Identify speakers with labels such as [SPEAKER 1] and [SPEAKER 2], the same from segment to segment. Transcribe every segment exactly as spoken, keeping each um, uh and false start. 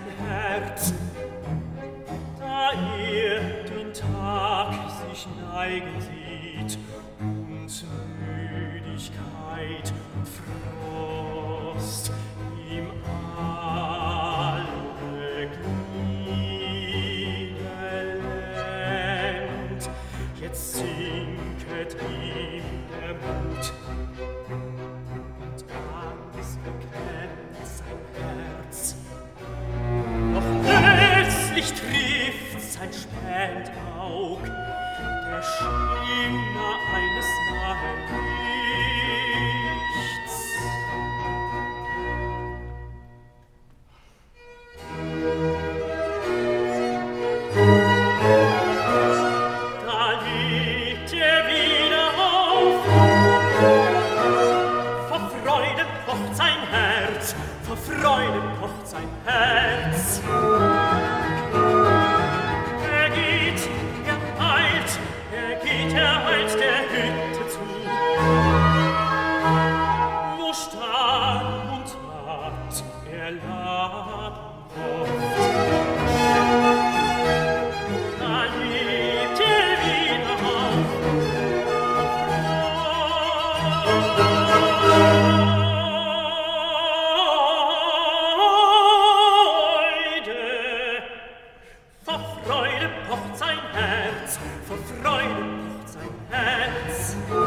[SPEAKER 1] sein Herz. Da er den Tag sich neigen sieht und Müdigkeit und Frost ihm alle Glieder lähmt, jetzt sinket ihm der Mut und Angst beklemmt sein Herz. Doch plötzlich trifft sein Spätaug der Schimmer eines nahen Lichts. Da lebt er wieder auf. Vor Freude pocht sein Herz, vor Freude pocht sein Herz. Er geht, er eilt, er geht, er eilt der Hütte zu, wo starr und hart er laden hofft. Da lebt er wieder auf. Vor Freude pocht sein Herz, vor Freude pocht sein Herz.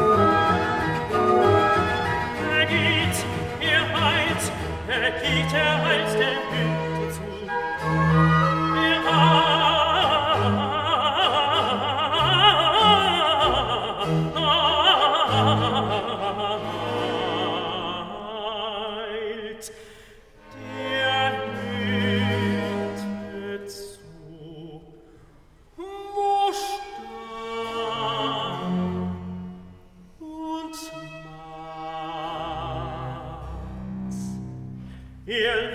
[SPEAKER 1] Er geht, er eilt, er geht, er eilt der Hütte zu. Er eilt der Hütte zu, wo starr und matt er